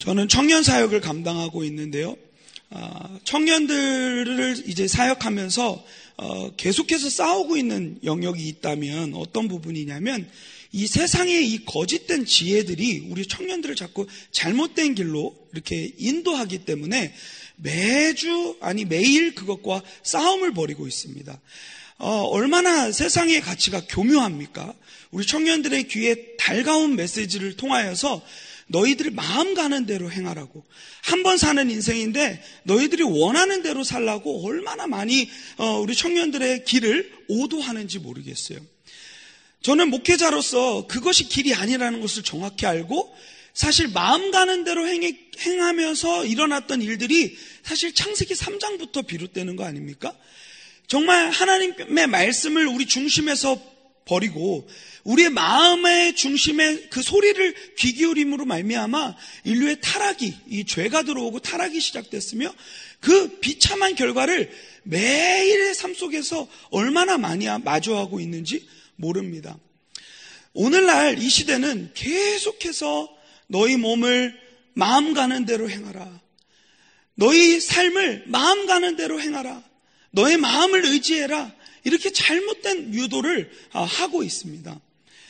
저는 청년 사역을 감당하고 있는데요. 청년들을 이제 사역하면서 계속해서 싸우고 있는 영역이 있다면 어떤 부분이냐면 이 세상의 이 거짓된 지혜들이 우리 청년들을 자꾸 잘못된 길로 이렇게 인도하기 때문에 매일 그것과 싸움을 벌이고 있습니다. 얼마나 세상의 가치가 교묘합니까? 우리 청년들의 귀에 달가운 메시지를 통하여서 너희들이 마음 가는 대로 행하라고, 한 번 사는 인생인데 너희들이 원하는 대로 살라고 얼마나 많이 우리 청년들의 길을 오도하는지 모르겠어요. 저는 목회자로서 그것이 길이 아니라는 것을 정확히 알고, 사실 마음 가는 대로 행하면서 일어났던 일들이 사실 창세기 3장부터 비롯되는 거 아닙니까? 정말 하나님의 말씀을 우리 중심에서 버리고 우리의 마음의 중심에 그 소리를 귀 기울임으로 말미암아 인류의 타락이, 이 죄가 들어오고 타락이 시작됐으며 그 비참한 결과를 매일의 삶 속에서 얼마나 많이 마주하고 있는지 모릅니다. 오늘날 이 시대는 계속해서 너희 몸을 마음 가는 대로 행하라, 너희 삶을 마음 가는 대로 행하라, 너의 마음을 의지해라, 이렇게 잘못된 유도를 하고 있습니다.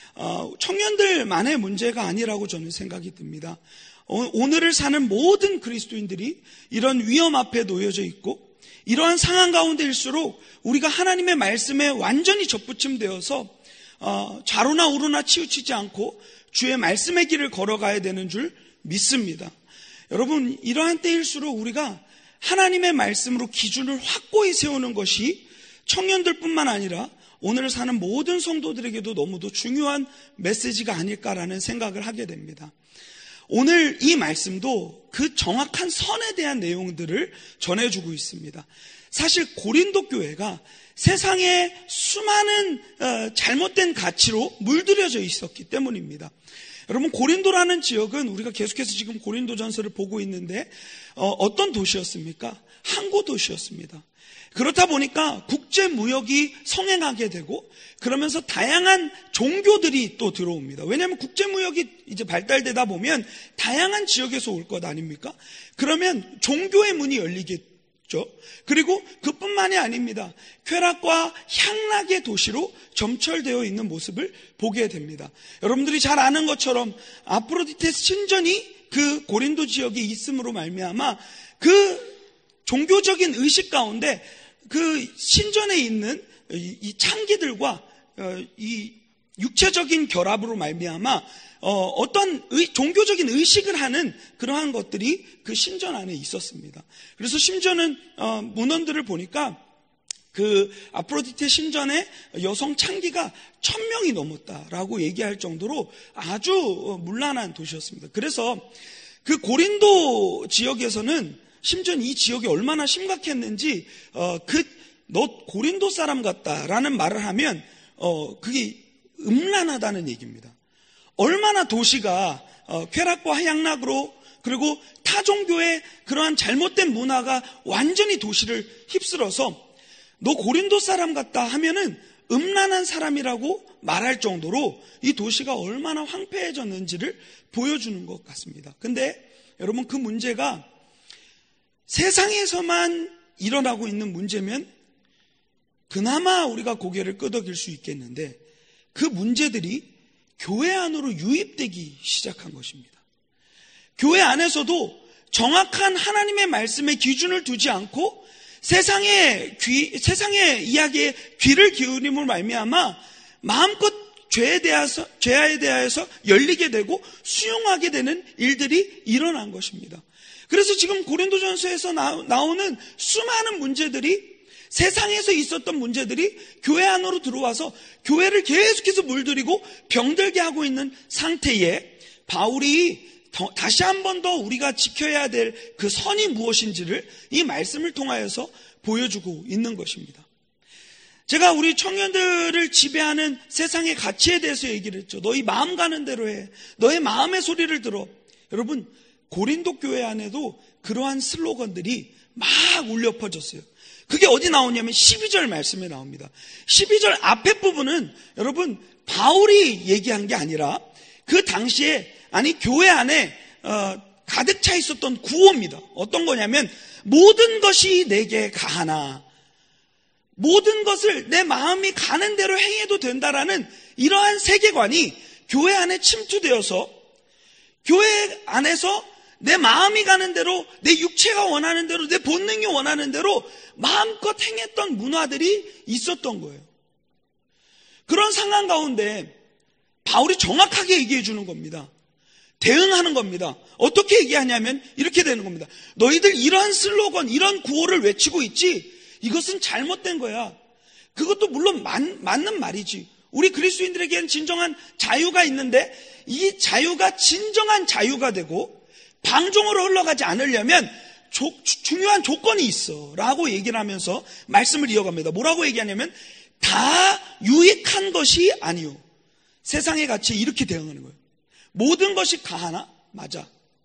청년들만의 문제가 아니라고 저는 생각이 듭니다. 오늘을 사는 모든 그리스도인들이 이런 위험 앞에 놓여져 있고, 이러한 상황 가운데일수록 우리가 하나님의 말씀에 완전히 접붙임되어서 좌로나 우로나 치우치지 않고 주의 말씀의 길을 걸어가야 되는 줄 믿습니다. 여러분, 이러한 때일수록 우리가 하나님의 말씀으로 기준을 확고히 세우는 것이 청년들뿐만 아니라 오늘 사는 모든 성도들에게도 너무도 중요한 메시지가 아닐까라는 생각을 하게 됩니다. 오늘 이 말씀도 그 정확한 선에 대한 내용들을 전해주고 있습니다. 사실 고린도 교회가 세상에 수많은 잘못된 가치로 물들여져 있었기 때문입니다. 여러분, 고린도라는 지역은 우리가 계속해서 지금 고린도전서를 보고 있는데 어떤 도시였습니까? 항구 도시였습니다. 그렇다 보니까 국제 무역이 성행하게 되고, 그러면서 다양한 종교들이 또 들어옵니다. 왜냐하면 국제 무역이 이제 발달되다 보면 다양한 지역에서 올 것 아닙니까? 그러면 종교의 문이 열리겠죠. 그리고 그뿐만이 아닙니다. 쾌락과 향락의 도시로 점철되어 있는 모습을 보게 됩니다. 여러분들이 잘 아는 것처럼 아프로디테 신전이 그 고린도 지역에 있음으로 말미암아 그 종교적인 의식 가운데 그 신전에 있는 이 창기들과 이 육체적인 결합으로 말미암아 어떤 종교적인 의식을 하는 그러한 것들이 그 신전 안에 있었습니다. 그래서 심지어는 문헌들을 보니까 그 아프로디테 신전의 여성 창기가 1000명이 넘었다라고 얘기할 정도로 아주 문란한 도시였습니다. 그래서 그 고린도 지역에서는 심지어 이 지역이 얼마나 심각했는지 너 고린도 사람 같다라는 말을 하면 그게 음란하다는 얘기입니다. 얼마나 도시가 쾌락과 향락으로, 그리고 타종교의 그러한 잘못된 문화가 완전히 도시를 휩쓸어서 너 고린도 사람 같다 하면은 음란한 사람이라고 말할 정도로 이 도시가 얼마나 황폐해졌는지를 보여주는 것 같습니다. 근데 여러분, 그 문제가 세상에서만 일어나고 있는 문제면 그나마 우리가 고개를 끄덕일 수 있겠는데, 그 문제들이 교회 안으로 유입되기 시작한 것입니다. 교회 안에서도 정확한 하나님의 말씀에 기준을 두지 않고 세상의 이야기에 귀를 기울임으로 말미암아 마음껏 죄에 대하여서 열리게 되고 수용하게 되는 일들이 일어난 것입니다. 그래서 지금 고린도전서에서 나오는 수많은 문제들이, 세상에서 있었던 문제들이 교회 안으로 들어와서 교회를 계속해서 물들이고 병들게 하고 있는 상태에 바울이 다시 한 번 더 우리가 지켜야 될 그 선이 무엇인지를 이 말씀을 통하여서 보여주고 있는 것입니다. 제가 우리 청년들을 지배하는 세상의 가치에 대해서 얘기를 했죠. 너희 마음 가는 대로 해. 너의 마음의 소리를 들어. 여러분, 고린도 교회 안에도 그러한 슬로건들이 막 울려 퍼졌어요. 그게 어디 나오냐면 12절 말씀에 나옵니다. 12절 앞에 부분은 여러분, 바울이 얘기한 게 아니라 그 당시에, 교회 안에 가득 차 있었던 구호입니다. 어떤 거냐면 모든 것이 내게 가하나, 모든 것을 내 마음이 가는 대로 행해도 된다라는 이러한 세계관이 교회 안에 침투되어서 교회 안에서 내 마음이 가는 대로, 내 육체가 원하는 대로, 내 본능이 원하는 대로 마음껏 행했던 문화들이 있었던 거예요. 그런 상황 가운데 바울이 정확하게 얘기해 주는 겁니다. 대응하는 겁니다. 어떻게 얘기하냐면 이렇게 되는 겁니다. 너희들 이러한 슬로건, 이런 구호를 외치고 있지, 이것은 잘못된 거야. 그것도 물론 맞는 말이지. 우리 그리스도인들에게는 진정한 자유가 있는데 이 자유가 진정한 자유가 되고 방종으로 흘러가지 않으려면 중요한 조건이 있어 라고 얘기를 하면서 말씀을 이어갑니다. 뭐라고 얘기하냐면 다 유익한 것이 아니요. 세상의 가치에 이렇게 대응하는 거예요. 모든 것이 가하나? 맞아.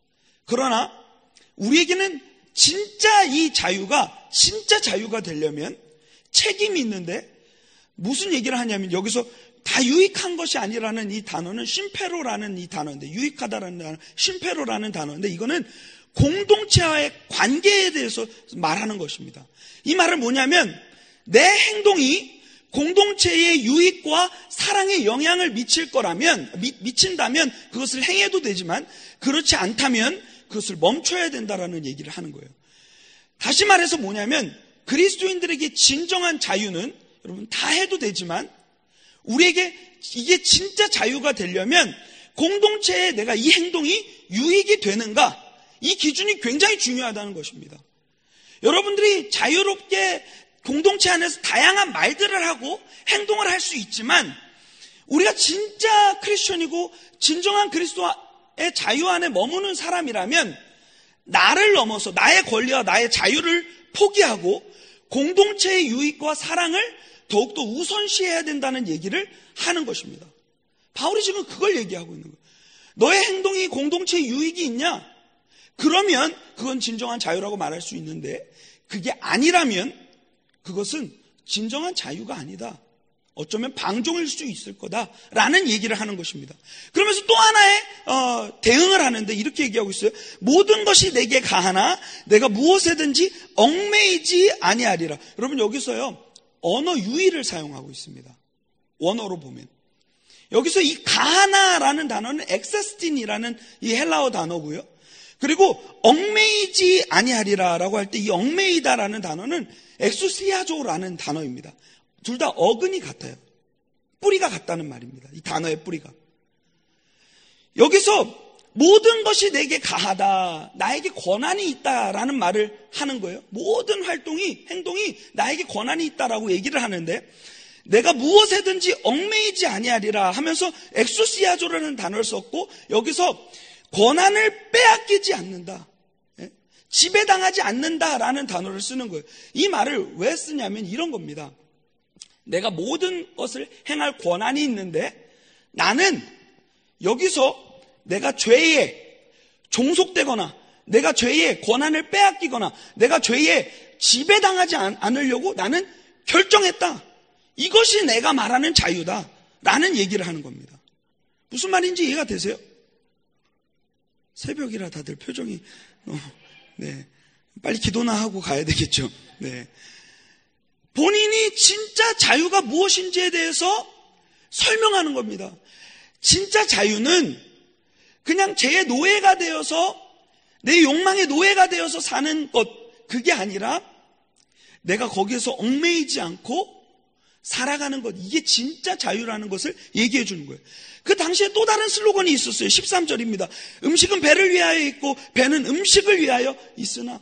그러나 우리에게는 진짜 이 자유가 진짜 자유가 되려면 책임이 있는데, 무슨 얘기를 하냐면 여기서 다 유익한 것이 아니라는 이 단어는 심페로라는 이 단어인데, 유익하다라는 단어, 심페로라는 단어인데, 이거는 공동체와의 관계에 대해서 말하는 것입니다. 이 말은 뭐냐면 내 행동이 공동체의 유익과 사랑에 영향을 미칠 거라면, 미친다면 그것을 행해도 되지만 그렇지 않다면 그것을 멈춰야 된다라는 얘기를 하는 거예요. 다시 말해서 뭐냐면 그리스도인들에게 진정한 자유는 여러분 다 해도 되지만 우리에게 이게 진짜 자유가 되려면 공동체에 내가 이 행동이 유익이 되는가, 이 기준이 굉장히 중요하다는 것입니다. 여러분들이 자유롭게 공동체 안에서 다양한 말들을 하고 행동을 할 수 있지만 우리가 진짜 크리스천이고 진정한 그리스도의 자유 안에 머무는 사람이라면 나를 넘어서 나의 권리와 나의 자유를 포기하고 공동체의 유익과 사랑을 더욱더 우선시해야 된다는 얘기를 하는 것입니다. 바울이 지금 그걸 얘기하고 있는 거예요. 너의 행동이 공동체의 유익이 있냐? 그러면 그건 진정한 자유라고 말할 수 있는데 그게 아니라면 그것은 진정한 자유가 아니다. 어쩌면 방종일 수 있을 거다라는 얘기를 하는 것입니다. 그러면서 또 하나의 대응을 하는데 이렇게 얘기하고 있어요. 모든 것이 내게 가하나 내가 무엇에든지 얽매이지 아니하리라. 여러분 여기서요 언어 유의를 사용하고 있습니다. 원어로 보면 여기서 이 가하나라는 단어는 엑세스틴이라는 이 헬라어 단어고요. 그리고 얽매이지 아니하리라라고 할 때 이 얽매이다라는 단어는 엑소시아조라는 단어입니다. 둘 다 어근이 같아요. 뿌리가 같다는 말입니다. 이 단어의 뿌리가. 여기서 모든 것이 내게 가하다, 나에게 권한이 있다라는 말을 하는 거예요. 모든 활동이, 행동이 나에게 권한이 있다라고 얘기를 하는데 내가 무엇에든지 얽매이지 아니하리라 하면서 엑소시아조라는 단어를 썼고 여기서 권한을 빼앗기지 않는다, 지배당하지 않는다라는 단어를 쓰는 거예요. 이 말을 왜 쓰냐면 이런 겁니다. 내가 모든 것을 행할 권한이 있는데 나는 여기서 내가 죄에 종속되거나 내가 죄의 권한을 빼앗기거나 내가 죄에 지배당하지 않으려고 나는 결정했다. 이것이 내가 말하는 자유다라는 얘기를 하는 겁니다. 무슨 말인지 이해가 되세요? 새벽이라 다들 표정이 네, 빨리 기도나 하고 가야 되겠죠. 네. 본인이 진짜 자유가 무엇인지에 대해서 설명하는 겁니다. 진짜 자유는 그냥 죄의 노예가 되어서 내 욕망의 노예가 되어서 사는 것, 그게 아니라 내가 거기에서 얽매이지 않고 살아가는 것, 이게 진짜 자유라는 것을 얘기해 주는 거예요. 그 당시에 또 다른 슬로건이 있었어요. 13절입니다. 음식은 배를 위하여 있고 배는 음식을 위하여 있으나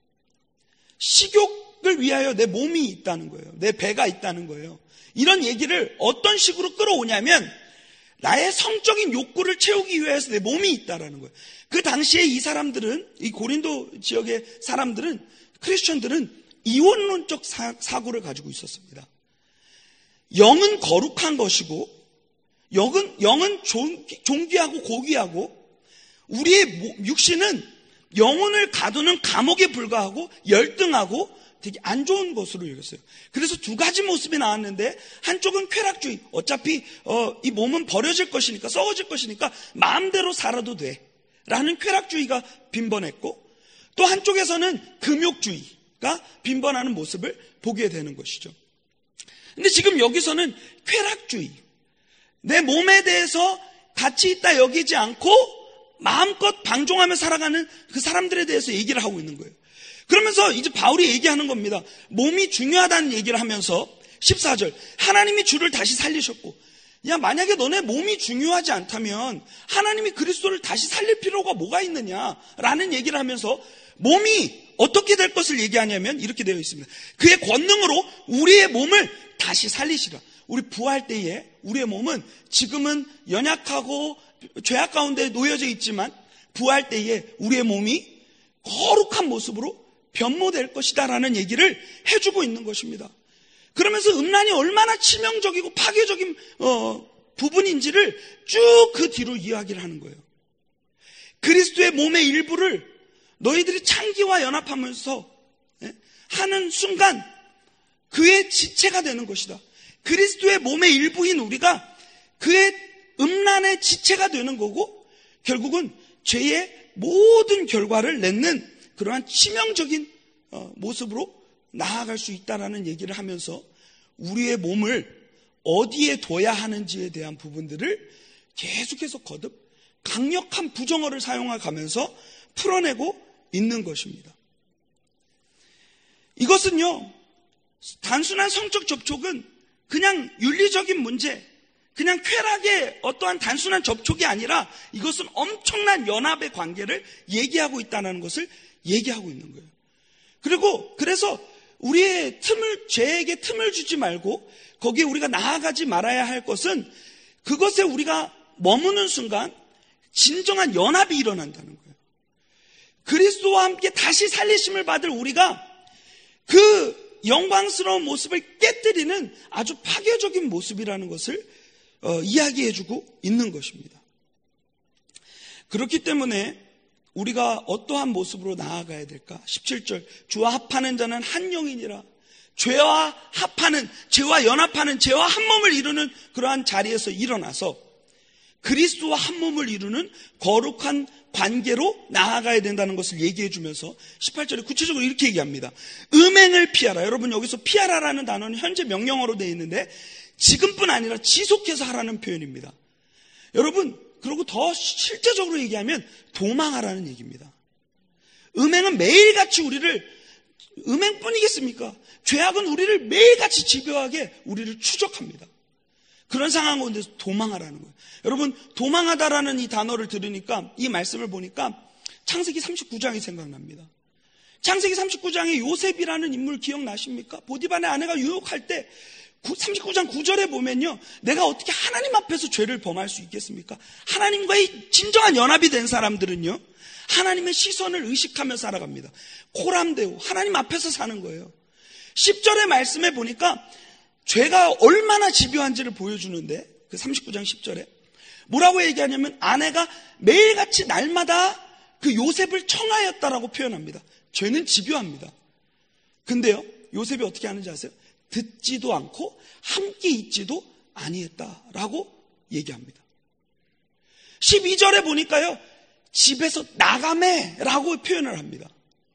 식욕을 위하여 내 몸이 있다는 거예요. 내 배가 있다는 거예요. 이런 얘기를 어떤 식으로 끌어오냐면 나의 성적인 욕구를 채우기 위해서 내 몸이 있다라는 거예요. 그 당시에 이 사람들은, 이 고린도 지역의 사람들은, 크리스천들은 이원론적 사고를 가지고 있었습니다. 영은 거룩한 것이고 영은 존귀하고 고귀하고 우리의 육신은 영혼을 가두는 감옥에 불과하고 열등하고 되게 안 좋은 것으로 여겼어요. 그래서 두 가지 모습이 나왔는데 한쪽은 쾌락주의, 어차피 이 몸은 버려질 것이니까 썩어질 것이니까 마음대로 살아도 돼 라는 쾌락주의가 빈번했고, 또 한쪽에서는 금욕주의가 빈번하는 모습을 보게 되는 것이죠. 근데 지금 여기서는 쾌락주의, 내 몸에 대해서 가치 있다 여기지 않고 마음껏 방종하며 살아가는 그 사람들에 대해서 얘기를 하고 있는 거예요. 그러면서 이제 바울이 얘기하는 겁니다. 몸이 중요하다는 얘기를 하면서 14절, 하나님이 주를 다시 살리셨고, 야, 만약에 너네 몸이 중요하지 않다면 하나님이 그리스도를 다시 살릴 필요가 뭐가 있느냐라는 얘기를 하면서 몸이 어떻게 될 것을 얘기하냐면 이렇게 되어 있습니다. 그의 권능으로 우리의 몸을 다시 살리시라. 우리 부활 때에 우리의 몸은 지금은 연약하고 죄악 가운데 놓여져 있지만 부활 때에 우리의 몸이 거룩한 모습으로 변모될 것이다 라는 얘기를 해주고 있는 것입니다. 그러면서 음란이 얼마나 치명적이고 파괴적인 부분인지를 쭉 그 뒤로 이야기를 하는 거예요. 그리스도의 몸의 일부를 너희들이 창기와 연합하면서 하는 순간 그의 지체가 되는 것이다. 그리스도의 몸의 일부인 우리가 그의 음란의 지체가 되는 거고, 결국은 죄의 모든 결과를 맺는 그러한 치명적인 모습으로 나아갈 수 있다는 얘기를 하면서 우리의 몸을 어디에 둬야 하는지에 대한 부분들을 계속해서 거듭 강력한 부정어를 사용하면서 풀어내고 있는 것입니다. 이것은요, 단순한 성적 접촉은 그냥 윤리적인 문제, 그냥 쾌락의 어떠한 단순한 접촉이 아니라 이것은 엄청난 연합의 관계를 얘기하고 있다는 것을 얘기하고 있는 거예요. 그래서 우리의 죄에게 틈을 주지 말고 거기에 우리가 나아가지 말아야 할 것은 그것에 우리가 머무는 순간 진정한 연합이 일어난다는 거예요. 그리스도와 함께 다시 살리심을 받을 우리가 그 영광스러운 모습을 깨뜨리는 아주 파괴적인 모습이라는 것을 이야기해주고 있는 것입니다. 그렇기 때문에 우리가 어떠한 모습으로 나아가야 될까? 17절, 주와 합하는 자는 한 영이니라. 죄와 연합하는 죄와 한 몸을 이루는 그러한 자리에서 일어나서 그리스도와 한 몸을 이루는 거룩한 관계로 나아가야 된다는 것을 얘기해 주면서 18절에 구체적으로 이렇게 얘기합니다. 음행을 피하라. 여러분, 여기서 피하라라는 단어는 현재 명령어로 되어 있는데 지금뿐 아니라 지속해서 하라는 표현입니다. 여러분, 그리고 더 실제적으로 얘기하면 도망하라는 얘기입니다. 음행은 매일같이 음행뿐이겠습니까? 죄악은 우리를 매일같이 집요하게 우리를 추적합니다. 그런 상황 가운데서 도망하라는 거예요. 여러분, 도망하다라는 이 단어를 들으니까, 이 말씀을 보니까 창세기 39장이 생각납니다. 창세기 39장에 요셉이라는 인물 기억나십니까? 보디발의 아내가 유혹할 때 39장 9절에 보면요, 내가 어떻게 하나님 앞에서 죄를 범할 수 있겠습니까? 하나님과의 진정한 연합이 된 사람들은요, 하나님의 시선을 의식하며 살아갑니다. 코람데오, 하나님 앞에서 사는 거예요. 10절의 말씀에 보니까 죄가 얼마나 집요한지를 보여주는데, 그 39장 10절에 뭐라고 얘기하냐면 아내가 매일같이 날마다 그 요셉을 청하였다라고 표현합니다. 죄는 집요합니다. 근데요, 요셉이 어떻게 하는지 아세요? 듣지도 않고 함께 있지도 아니했다라고 얘기합니다. 12절에 보니까요, 집에서 나가매라고 표현을 합니다.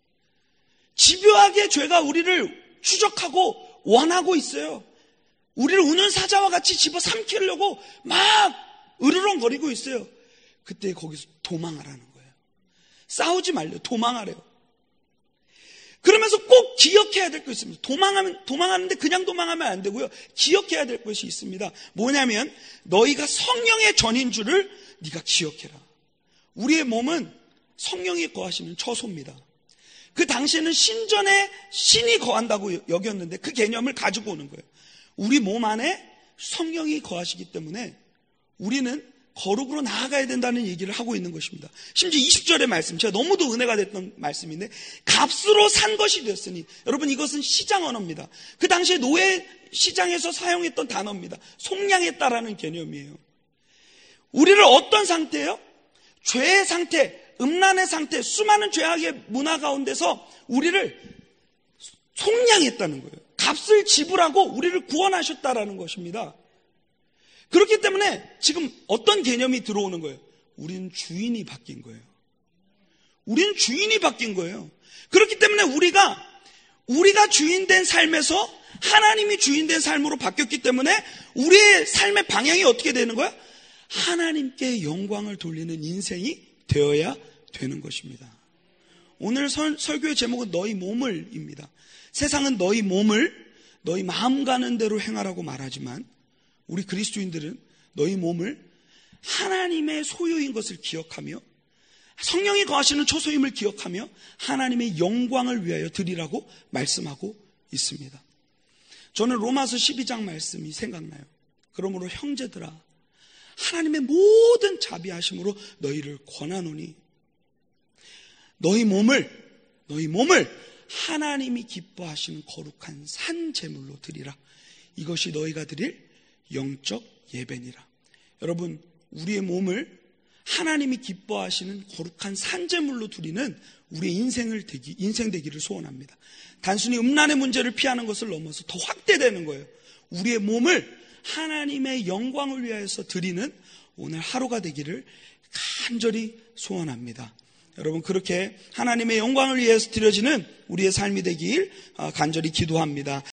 집요하게 죄가 우리를 추적하고 원하고 있어요. 우리를 우는 사자와 같이 집어삼키려고 막 으르렁거리고 있어요. 그때 거기서 도망하라는 거예요. 싸우지 말래요. 도망하래요. 그러면서 꼭 기억해야 될 것이 있습니다. 도망하는데 그냥 도망하면 안 되고요. 기억해야 될 것이 있습니다. 뭐냐면 너희가 성령의 전인 줄을 네가 기억해라. 우리의 몸은 성령이 거하시는 처소입니다. 그 당시에는 신전에 신이 거한다고 여겼는데 그 개념을 가지고 오는 거예요. 우리 몸 안에 성령이 거하시기 때문에 우리는 거룩으로 나아가야 된다는 얘기를 하고 있는 것입니다. 심지어 20절의 말씀, 제가 너무도 은혜가 됐던 말씀인데, 값으로 산 것이 됐으니, 여러분, 이것은 시장 언어입니다. 그 당시에 노예 시장에서 사용했던 단어입니다. 속량했다라는 개념이에요. 우리를 어떤 상태예요? 죄의 상태, 음란의 상태, 수많은 죄악의 문화 가운데서 우리를 속량했다는 거예요. 값을 지불하고 우리를 구원하셨다라는 것입니다. 그렇기 때문에 지금 어떤 개념이 들어오는 거예요? 우리는 주인이 바뀐 거예요. 우리는 주인이 바뀐 거예요. 그렇기 때문에 우리가 주인된 삶에서 하나님이 주인된 삶으로 바뀌었기 때문에 우리의 삶의 방향이 어떻게 되는 거야? 하나님께 영광을 돌리는 인생이 되어야 되는 것입니다. 오늘 설교의 제목은 너희 몸을입니다. 세상은 너희 몸을 너희 마음 가는 대로 행하라고 말하지만 우리 그리스도인들은 너희 몸을 하나님의 소유인 것을 기억하며 성령이 거하시는 초소임을 기억하며 하나님의 영광을 위하여 드리라고 말씀하고 있습니다. 저는 로마서 12장 말씀이 생각나요. 그러므로 형제들아 하나님의 모든 자비하심으로 너희를 권하노니 너희 몸을 하나님이 기뻐하시는 거룩한 산 제물로 드리라. 이것이 너희가 드릴 영적 예배니라. 여러분, 우리의 몸을 하나님이 기뻐하시는 거룩한 산 제물로 드리는 우리의 인생 되기를 소원합니다. 단순히 음란의 문제를 피하는 것을 넘어서 더 확대되는 거예요. 우리의 몸을 하나님의 영광을 위하여서 드리는 오늘 하루가 되기를 간절히 소원합니다. 여러분, 그렇게 하나님의 영광을 위해서 드려지는 우리의 삶이 되길 간절히 기도합니다.